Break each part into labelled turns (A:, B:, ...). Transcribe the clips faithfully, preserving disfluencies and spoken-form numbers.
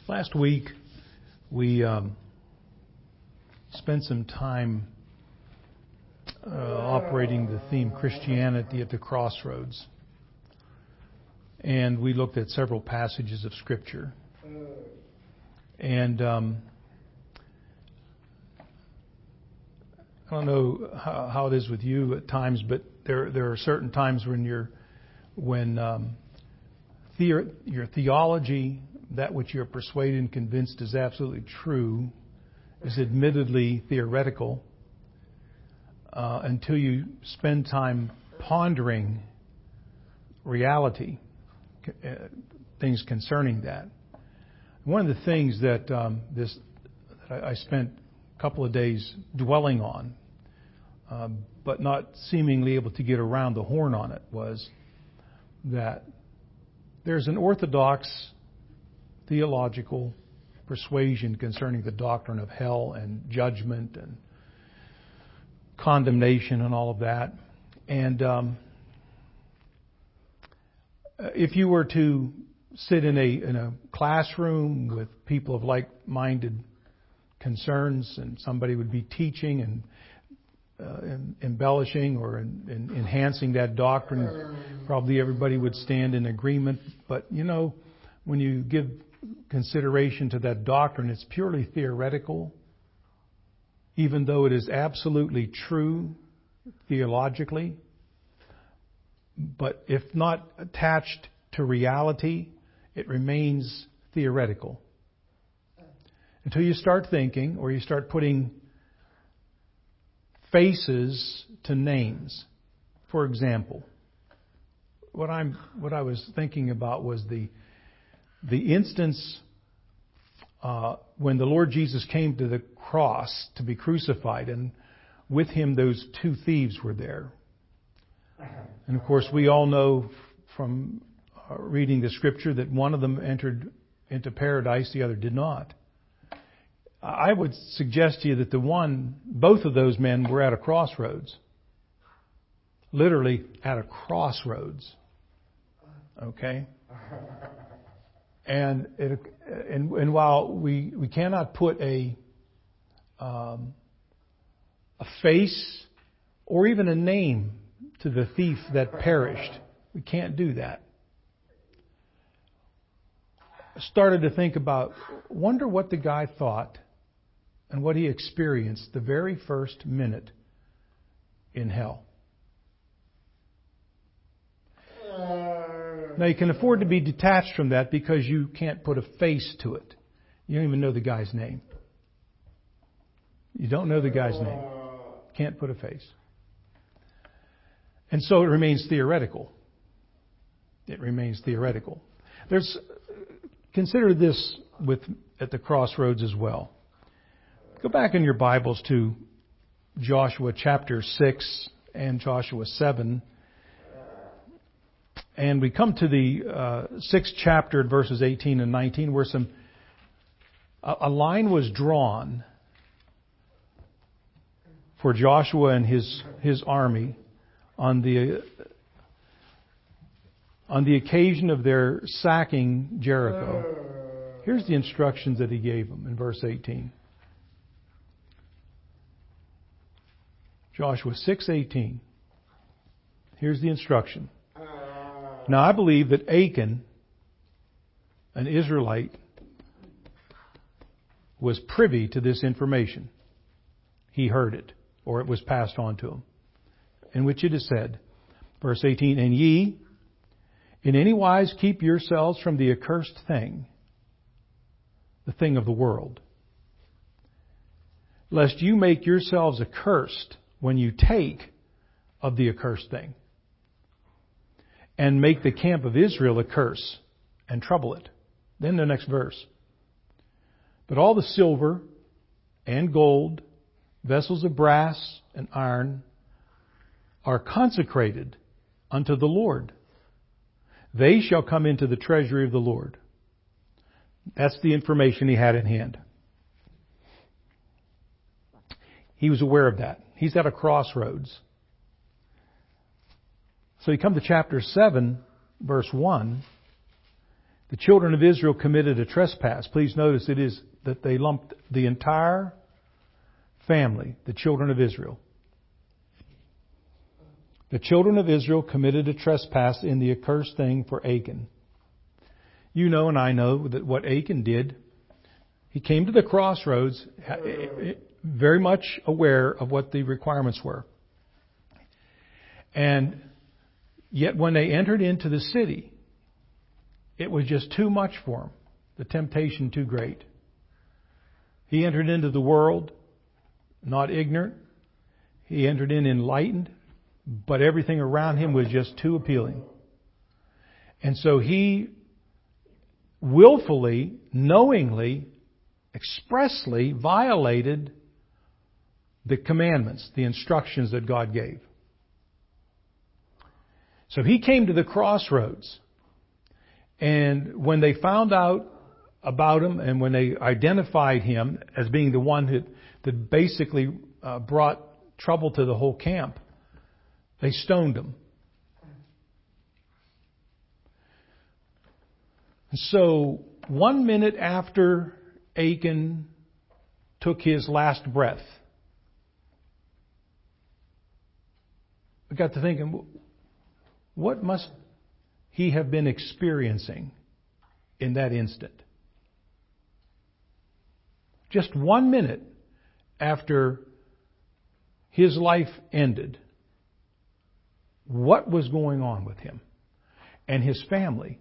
A: Last week, we um, spent some time uh, operating the theme Christianity at the Crossroads. And we looked at several passages of Scripture. And um, I don't know how, how it is with you at times, but there there are certain times when you're when um, the, your theology, that which you're persuaded and convinced is absolutely true, is admittedly theoretical uh, until you spend time pondering reality, uh, things concerning that. One of the things that um, this that I, I spent a couple of days dwelling on, uh, but not seemingly able to get around the horn on it, was that there's an orthodox theological persuasion concerning the doctrine of hell and judgment and condemnation and all of that. And um, if you were to sit in a in a classroom with people of like-minded concerns, and somebody would be teaching and uh, embellishing or in, in enhancing that doctrine, probably everybody would stand in agreement. But you know, when you give consideration to that doctrine, it's purely theoretical, even though it is absolutely true theologically. But if not attached to reality, it remains theoretical. Until you start thinking, or you start putting faces to names. For example, what I'm what I was thinking about was the the instance uh, when the Lord Jesus came to the cross to be crucified, and with him those two thieves were there. And of course, we all know from uh, reading the Scripture that one of them entered into paradise, the other did not. I would suggest to you that the one, both of those men were at a crossroads. Literally at a crossroads. Okay? And it, and, and while we, we cannot put a um, a face or even a name to the thief that perished, we can't do that. I started to think about, wonder what the guy thought and what he experienced the very first minute in hell. Now, you can afford to be detached from that because you can't put a face to it. You don't even know the guy's name. You don't know the guy's name. Can't put a face. And so it remains theoretical. It remains theoretical. There's consider this with at the crossroads as well. Go back in your Bibles to Joshua chapter six and Joshua seven. And we come to the uh, sixth chapter at verses eighteen and nineteen, where some a, a line was drawn for Joshua and his his army on the on the occasion of their sacking Jericho. Here's the instructions that he gave them in verse eighteen. Joshua six eighteen. Here's the instruction. Now I believe that Achan, an Israelite, was privy to this information. He heard it, or it was passed on to him. In which it is said, verse eighteen, and ye in any wise keep yourselves from the accursed thing, the thing of the world, lest you make yourselves accursed when you take of the accursed thing, and make the camp of Israel a curse, and trouble it. Then the next verse. But all the silver and gold, vessels of brass and iron, are consecrated unto the Lord. They shall come into the treasury of the Lord. That's the information he had in hand. He was aware of that. He's at a crossroads. So you come to chapter seven, verse one, The children of Israel committed a trespass. Please notice it is that they lumped the entire family, the children of Israel. The children of Israel committed a trespass in the accursed thing for Achan. You know and I know that what Achan did, he came to the crossroads very much aware of what the requirements were. And yet when they entered into the city, it was just too much for him. The temptation too great. He entered into the world not ignorant. He entered in enlightened, but everything around him was just too appealing. And so he willfully, knowingly, expressly violated the commandments, the instructions that God gave. So he came to the crossroads. And when they found out about him and when they identified him as being the one that, that basically uh, brought trouble to the whole camp, they stoned him. So one minute after Achan took his last breath, I got to thinking, what must he have been experiencing in that instant? Just one minute after his life ended, what was going on with him and his family?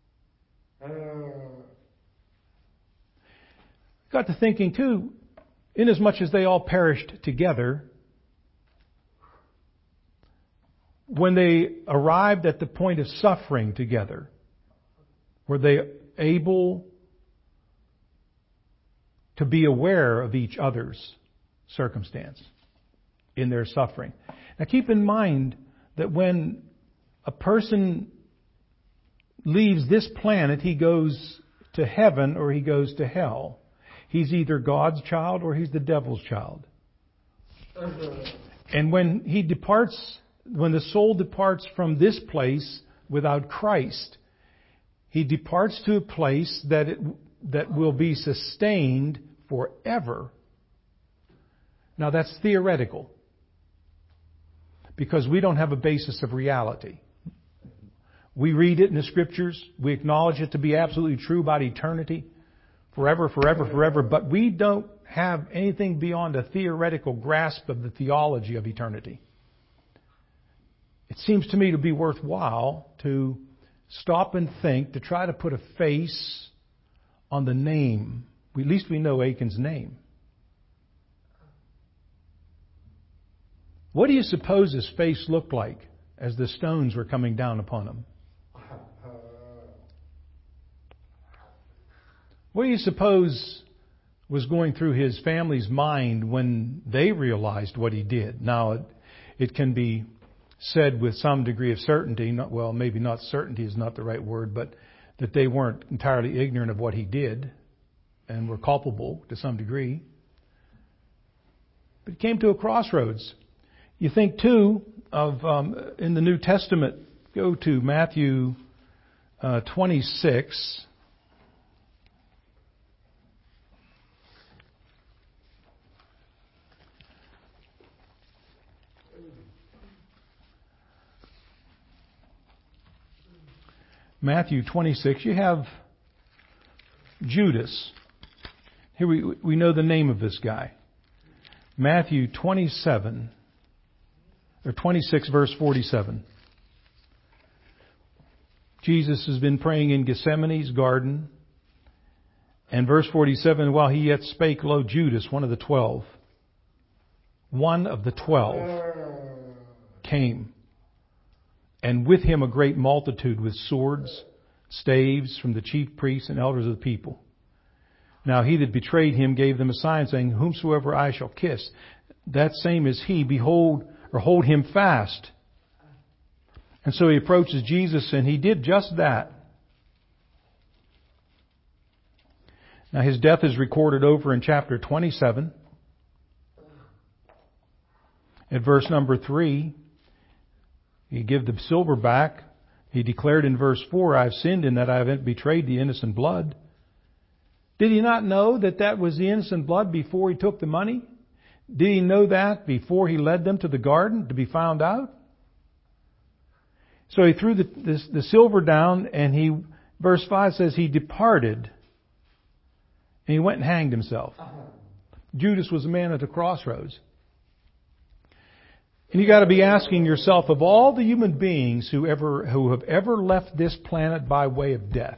A: Got to thinking too, inasmuch as they all perished together, when they arrived at the point of suffering together, were they able to be aware of each other's circumstance in their suffering? Now keep in mind that when a person leaves this planet, he goes to heaven or he goes to hell. He's either God's child or he's the devil's child. And when he departs, when the soul departs from this place without Christ, he departs to a place that it, that will be sustained forever. Now that's theoretical, because we don't have a basis of reality. We read it in the Scriptures. We acknowledge it to be absolutely true about eternity. Forever, forever, forever. But we don't have anything beyond a theoretical grasp of the theology of eternity. It seems to me to be worthwhile to stop and think, to try to put a face on the name. At least we know Achan's name. What do you suppose his face looked like as the stones were coming down upon him? What do you suppose was going through his family's mind when they realized what he did? Now, it, it can be said with some degree of certainty, not, well, maybe not certainty is not the right word, but that they weren't entirely ignorant of what he did and were culpable to some degree. But he came to a crossroads. You think, too, of um, in the New Testament, go to Matthew uh, twenty-six. Matthew twenty-six, you have Judas. Here we we know the name of this guy. Matthew twenty-seven, or twenty-six, verse forty-seven. Jesus has been praying in Gethsemane's garden. And verse forty-seven, while he yet spake, lo, Judas, one of the twelve, one of the twelve, came. And with him a great multitude with swords, staves from the chief priests and elders of the people. Now he that betrayed him gave them a sign, saying, whomsoever I shall kiss, that same is he. Behold, or hold him fast. And so he approaches Jesus, and he did just that. Now his death is recorded over in chapter twenty-seven. At verse number three. You give the silver back, He declared in verse four, I have sinned in that I have betrayed the innocent blood. Did he not know that that was the innocent blood before he took the money? Did he know that before he led them to the garden to be found out? So he threw the, the, the silver down, and he, verse five says, he departed and he went and hanged himself. Judas was a man at the crossroads. And you got to be asking yourself, of all the human beings who ever who have ever left this planet by way of death,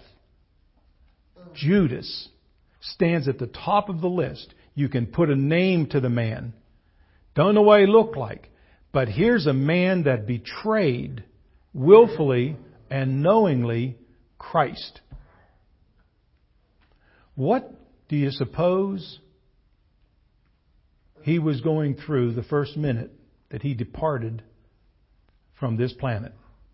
A: Judas stands at the top of the list. You can put a name to the man. Don't know what he looked like. But here's a man that betrayed willfully and knowingly Christ. What do you suppose he was going through the first minute that he departed from this planet?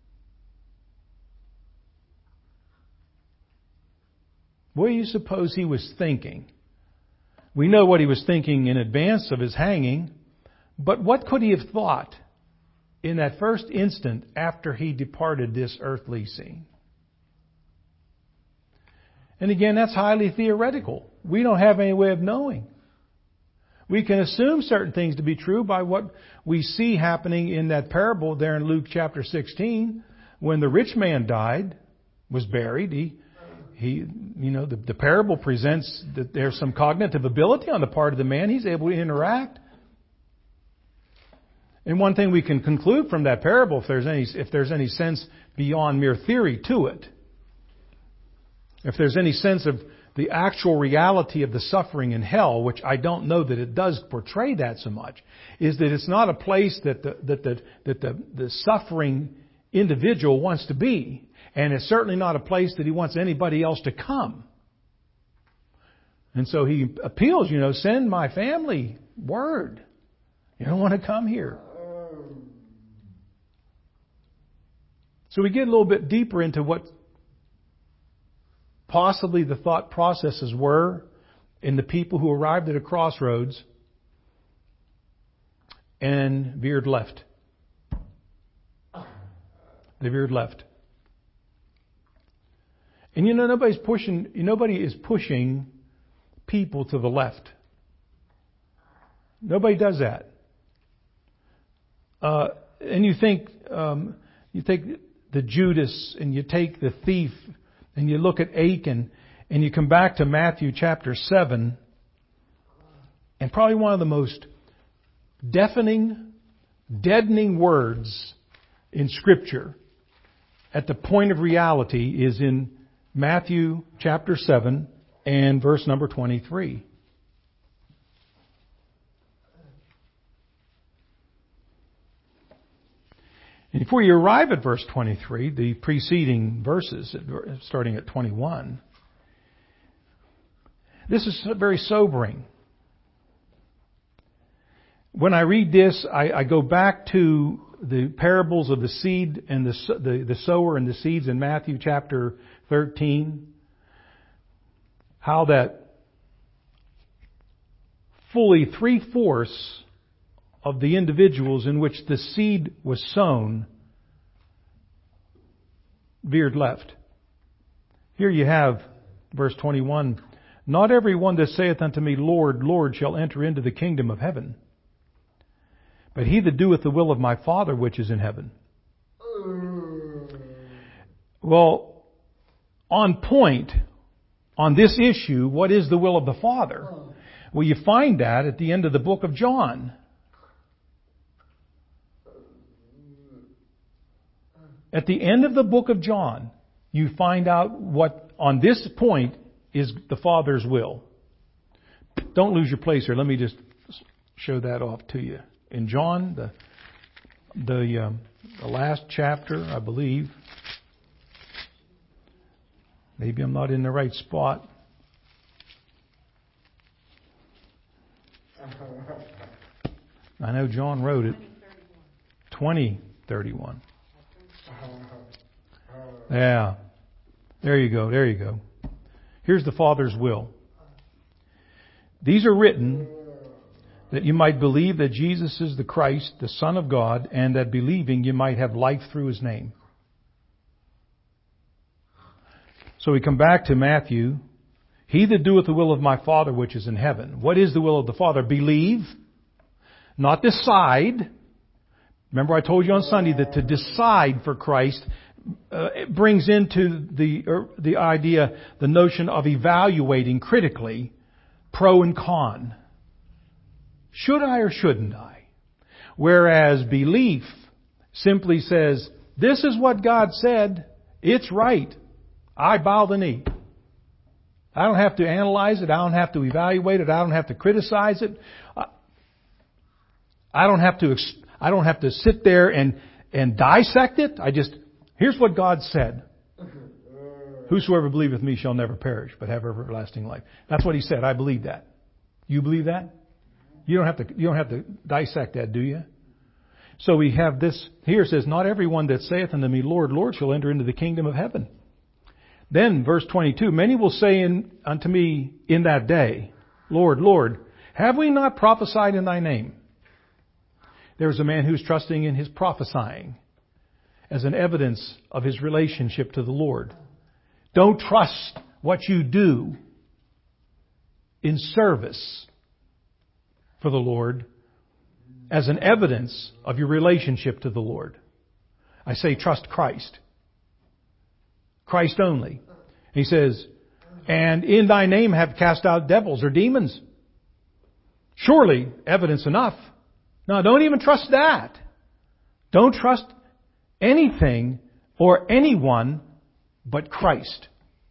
A: What do you suppose he was thinking? We know what he was thinking in advance of his hanging, but what could he have thought in that first instant after he departed this earthly scene? And again, that's highly theoretical. We don't have any way of knowing. We can assume certain things to be true by what we see happening in that parable there in Luke chapter sixteen. When the rich man died, was buried, he, he, you know, the, the parable presents that there's some cognitive ability on the part of the man. He's able to interact. And one thing we can conclude from that parable, if there's any, if there's any sense beyond mere theory to it, if there's any sense of the actual reality of the suffering in hell, which I don't know that it does portray that so much, is that it's not a place that the, that the, that the, the suffering individual wants to be. And it's certainly not a place that he wants anybody else to come. And so he appeals, you know, send my family word. You don't want to come here. So we get a little bit deeper into what possibly the thought processes were in the people who arrived at a crossroads and veered left. They veered left. And you know, nobody's pushing, nobody is pushing people to the left. Nobody does that. Uh, and you think, um, you take the Judas and you take the thief and you look at Achan and you come back to Matthew chapter seven, and probably one of the most deafening, deadening words in Scripture at the point of reality is in Matthew chapter seven and verse number twenty-three. And before you arrive at verse twenty-three, the preceding verses, starting at twenty-one, this is very sobering. When I read this, I, I go back to the parables of the seed and the, the, the sower and the seeds in Matthew chapter thirteen. How that fully three-fourths of the individuals in which the seed was sown veered left. Here you have verse twenty-one. Not every one that saith unto me, Lord, Lord, shall enter into the kingdom of heaven, but he that doeth the will of my Father which is in heaven. Well, on point, on this issue, what is the will of the Father? Well, you find that at the end of the book of John. At the end of the book of John, you find out what, on this point, is the Father's will. Don't lose your place here. Let me just show that off to you. In John, the the, um, the last chapter, I believe. Maybe I'm not in the right spot. I know John wrote it. twenty thirty-one. Yeah. There you go. There you go. Here's the Father's will. These are written that you might believe that Jesus is the Christ, the Son of God, and that believing you might have life through His name. So we come back to Matthew. He that doeth the will of my Father which is in heaven. What is the will of the Father? Believe, not decide. Remember I told you on Sunday that to decide for Christ uh, it brings into the er, the idea, the notion of evaluating critically pro and con. Should I or shouldn't I? Whereas belief simply says, this is what God said. It's right. I bow the knee. I don't have to analyze it. I don't have to evaluate it. I don't have to criticize it. I don't have to, I don't have to sit there and, and dissect it. I just, here's what God said. Whosoever believeth me shall never perish, but have everlasting life. That's what He said. I believe that. You believe that? You don't have to, you don't have to dissect that, do you? So we have this, here it says, not everyone that saith unto me, Lord, Lord, shall enter into the kingdom of heaven. Then, verse twenty-two, many will say in, unto me in that day, Lord, Lord, have we not prophesied in thy name? There's a man who's trusting in his prophesying as an evidence of his relationship to the Lord. Don't trust what you do in service for the Lord as an evidence of your relationship to the Lord. I say trust Christ. Christ only. He says, and in thy name have cast out devils or demons. Surely evidence enough. Now don't even trust that. Don't trust anything or anyone but Christ.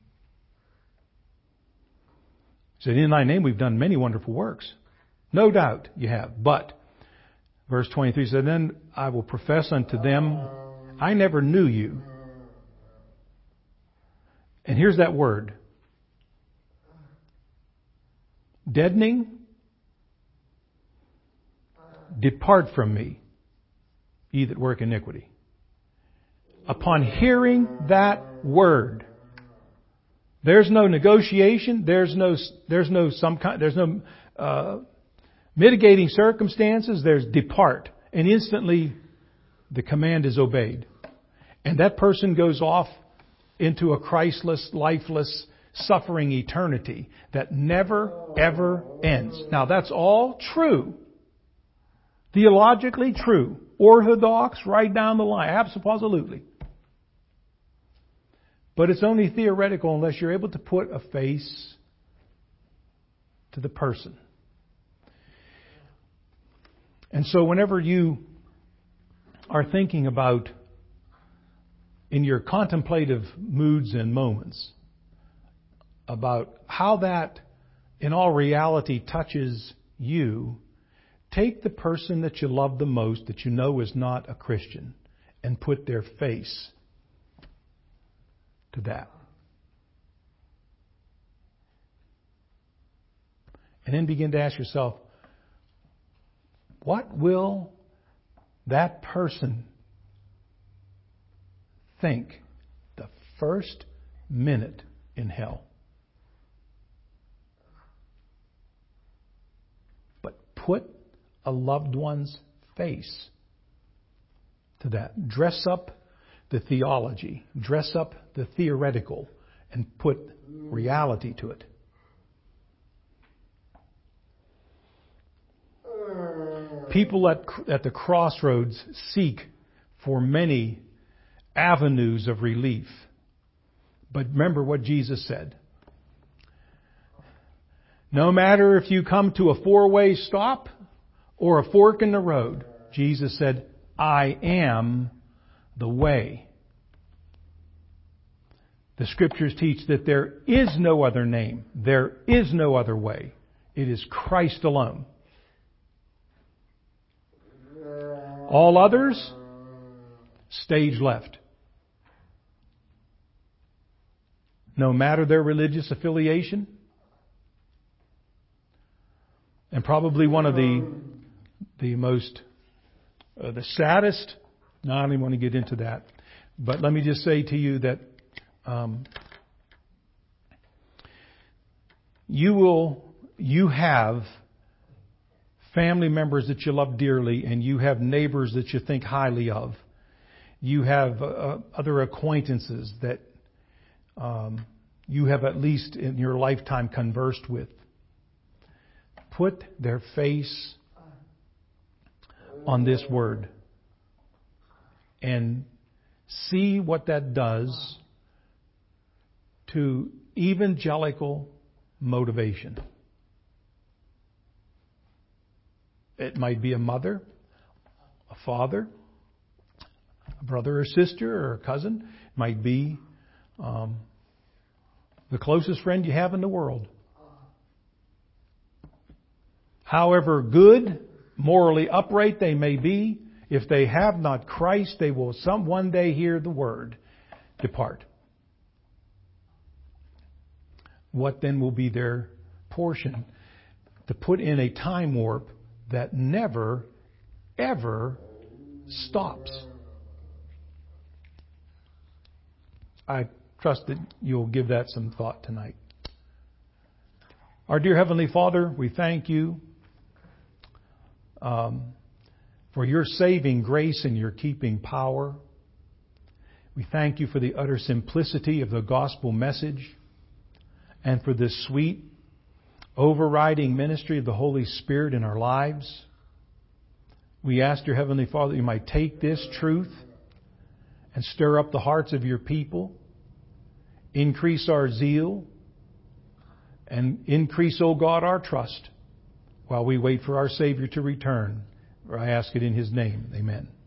A: He said, in thy name we've done many wonderful works. No doubt you have. But, verse twenty-three said, then I will profess unto them, I never knew you. And here's that word. Deadening. Depart from me, ye that work iniquity. Upon hearing that word, there's no negotiation. There's no, there's no some kind, there's no uh, mitigating circumstances. There's depart, and instantly the command is obeyed, and that person goes off into a Christless, lifeless, suffering eternity that never ever ends. Now that's all true. Theologically true. Orthodox, right down the line. Absolutely. But it's only theoretical unless you're able to put a face to the person. And so whenever you are thinking about, in your contemplative moods and moments, about how that in all reality touches you, take the person that you love the most, that you know is not a Christian, and put their face to that. And then begin to ask yourself, what will that person think the first minute in hell? But put a loved one's face to that. Dress up the theology. Dress up the theoretical and put reality to it. People at, at the crossroads seek for many avenues of relief. But remember what Jesus said. No matter if you come to a four-way stop or a fork in the road, Jesus said, I am the way. The Scriptures teach that there is no other name. There is no other way. It is Christ alone. All others, stage left. No matter their religious affiliation. And probably one of the the most, uh, the saddest, no, I don't even want to get into that. But let me just say to you that um, you will, you have family members that you love dearly, and you have neighbors that you think highly of. You have uh, other acquaintances that um, you have at least in your lifetime conversed with. Put their face on this word and see what that does to evangelical motivation. It might be a mother, a father, a brother or sister or a cousin. It might be um, the closest friend you have in the world. However good, morally upright they may be, if they have not Christ, they will some one day hear the word, depart. What then will be their portion? To put in a time warp that never, ever stops. I trust that you'll give that some thought tonight. Our dear Heavenly Father, we thank you um, for your saving grace and your keeping power. We thank you for the utter simplicity of the gospel message and for this sweet, overriding ministry of the Holy Spirit in our lives. We ask your Heavenly Father that you might take this truth and stir up the hearts of your people, increase our zeal, and increase, O God, our trust while we wait for our Savior to return. For I ask it in His name. Amen.